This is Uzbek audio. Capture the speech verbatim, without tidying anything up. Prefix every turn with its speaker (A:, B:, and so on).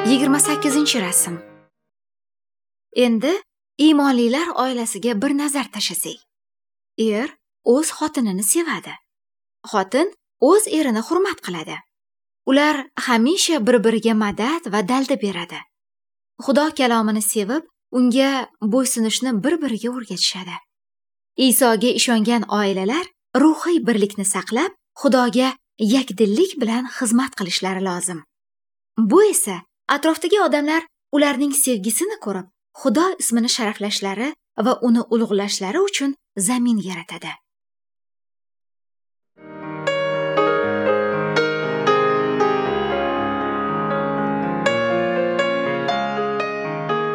A: yigirma sakkizinchi rasm. Endi iymonlilar oilasiga bir nazar tashlasak. Er o'z xotinini sevadi. Xotin o'z erini hurmat qiladi. Ular hamisha bir-biriga madad va dalda beradi. Xudo kalomini sevib, unga bo'ysunishni bir-biriga o'rgatishadi. Isoga ishongan oilalar ruhiy birlikni saqlab, Xudoga yakdillik bilan xizmat qilishlari lozim. Bu esa atrofdagi odamlar ularning sevgisini ko'rib, Xudo ismini sharaflashlari va uni ulug'lashlari uchun zamin yaratadi.